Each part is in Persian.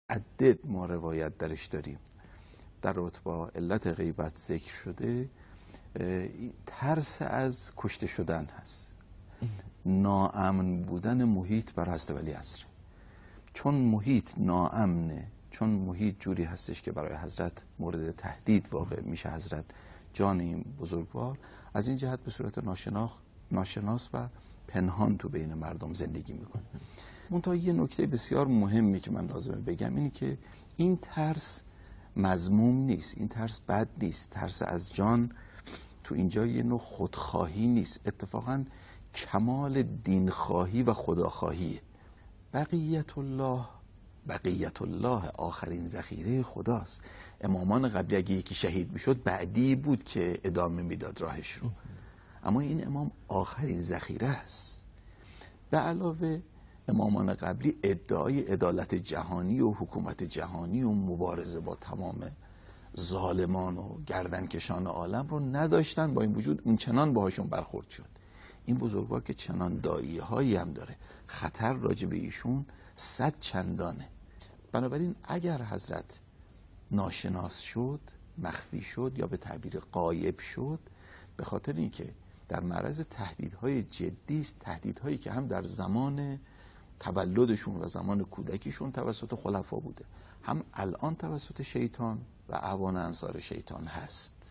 متعدد ما روایت درش داریم در رابطه با علت غیبت ذکر شده، ترس از کشته شدن هست، ناامن بودن محیط بر حضرت ولیعصر. چون محیط ناامنه، چون محیط جوری هستش که برای حضرت مورد تهدید واقع میشه حضرت جان این بزرگوار، از این جهت به صورت ناشناس و پنهان تو بین مردم زندگی میکنه. منتها یه نکته بسیار مهمی که من لازمه بگم اینه که این ترس مذموم نیست، این ترس بد نیست. ترس از جان تو اینجا یه نوع خودخواهی نیست، اتفاقا کمال دینخواهی و خداخواهیه. بقیت الله آخرین ذخیره خداست. امامان قبلی اگه یکی شهید میشد بعدی بود که ادامه میداد راهش رو، اما این امام آخرین ذخیره است. به علاوه امامان قبلی ادعای عدالت جهانی و حکومت جهانی و مبارزه با تمام ظالمان و گردنکشان عالم رو نداشتن، با این وجود اونچنان باهاشون برخورد شد. این بزرگوار که چنان داعیه هایی هم داره، خطر راجع به ایشون 100 چندانه. بنابراین اگر حضرت ناشناس شد، مخفی شد یا به تعبیر غایب شد، به خاطر اینکه در معرض تهدیدهای جدی است، تهدیدهایی که هم در زمان تولدشون و زمان کودکیشون توسط خلفا بوده، هم الان توسط شیطان و اعوان انصار شیطان هست.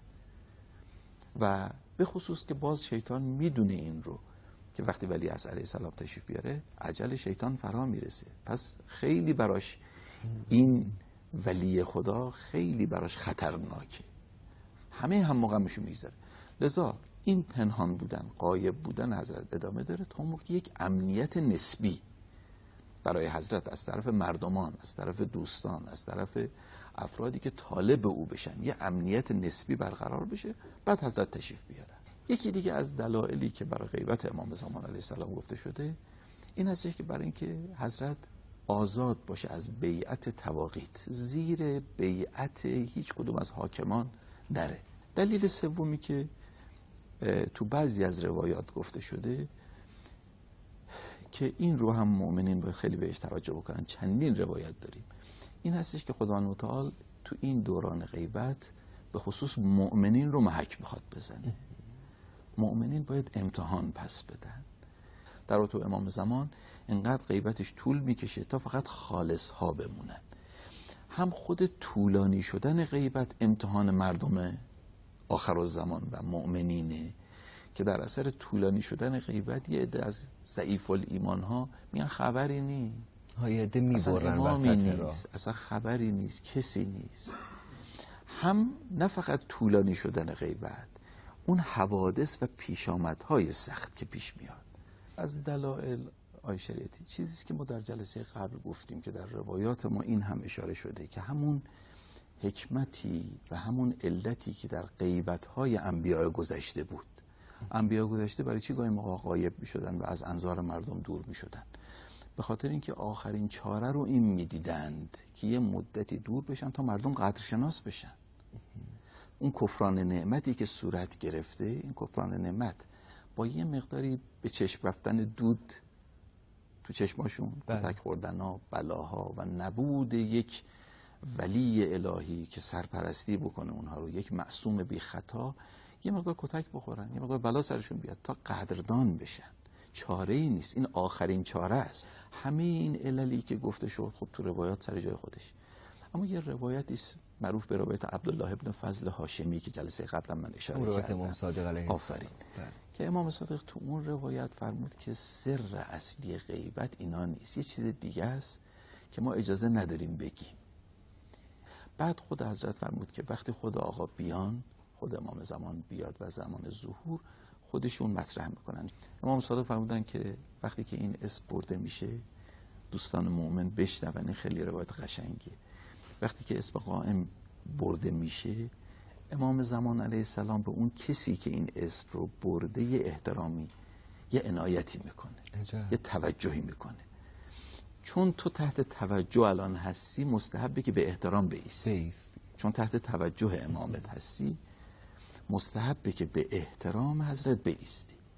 و به خصوص که باز شیطان میدونه این رو که وقتی ولیعصر علیه السلام تشریف بیاره اجل شیطان فرا میرسه، پس خیلی براش این ولی خدا خیلی براش خطرناکه، همه هم موقعشو میگذاره. لذا این پنهان بودن، غایب بودن حضرت ادامه داره تا موقع یک امنیت نسبی برای حضرت از طرف مردمان، از طرف دوستان، از طرف افرادی که طالب او بشن، یه امنیت نسبی برقرار بشه، بعد حضرت تشریف بیارن. یکی دیگه از دلایلی که برای غیبت امام زمان علیه السلام گفته شده این هستش که برای اینکه حضرت آزاد باشه از بیعت تواغیت، زیر بیعت هیچ کدوم از حاکمان نره. دلیل سومی که تو بعضی از روایات گفته شده که این رو هم مؤمنین باید خیلی بهش توجه بکنن، چندین روایت داریم، این هستش که خداوند متعال تو این دوران غیبت به خصوص مؤمنین رو محک میخواد بزنه. مؤمنین باید امتحان پس بدن. در تو امام زمان انقدر غیبتش طول میکشه تا فقط خالص ها بمونن. هم خود طولانی شدن غیبت امتحان مردم آخر الزمان و مؤمنینه که در اثر طولانی شدن غیبت یه عده از ضعیف الایمان ها میگن خبری نیست، یه عده میبرن وسط راه، اصلا خبری نیست، کسی نیست. هم نه فقط طولانی شدن غیبت، اون حوادث و پیشامدهای سخت که پیش میاد. از دلایل آی شریعتی چیزی که ما در جلسه قبل گفتیم که در روایات ما این هم اشاره شده که همون حکمتی و همون علتی که در غیبت‌های انبیاء گذشته بود. انبیاء گذشته برای چی گاهی موقع غایب می‌شدن و از انظار مردم دور می‌شدن؟ به خاطر اینکه آخرین چاره رو این می‌دیدند که یه مدتی دور بشن تا مردم قدرشناس بشن. اون کفران نعمتی که صورت گرفته، این کفران نعمت با یه مقداری به چشم رفتن دود تو چشماشون، کتک خوردن‌ها، بلاها و نبود یک ولی الهی که سرپرستی بکنه اونها رو، یک معصوم بی خطا، یه مقدار کتک بخورن، یه مقدار بلا سرشون بیاد تا قدردان بشن. چاره ای نیست، این آخرین چاره است. همه این عللی که گفته شد خب تو روایات سر جای خودش، اما یه روایتی معروف به روایت عبدالله ابن فضل هاشمی که جلسه قبلا من اشاره کردم، روایت امام صادق علیه السلام، که امام صادق تو اون روایت فرمود که سر اصلی غیبت اینا نیست، یه چیز دیگه است که ما اجازه نداریم بگیم. بعد خود حضرت فرمود که وقتی خود آقا بیان، خود امام زمان بیاد و زمان ظهور خودشون مطرح میکنن. امام صادق فرمودن که وقتی که این اسم برده میشه دوستان مؤمن بشنون، این خیلی روایت قشنگه، وقتی که اسم قائم برده میشه امام زمان علیه السلام به اون کسی که این اسم رو برده یه احترامی، یه عنایتی میکنه، یه توجهی میکنه. چون تو تحت توجه الان هستی مستحبه که به احترام بایستی. چون تحت توجه امامت هستی مستحبه که به احترام حضرت بایستی.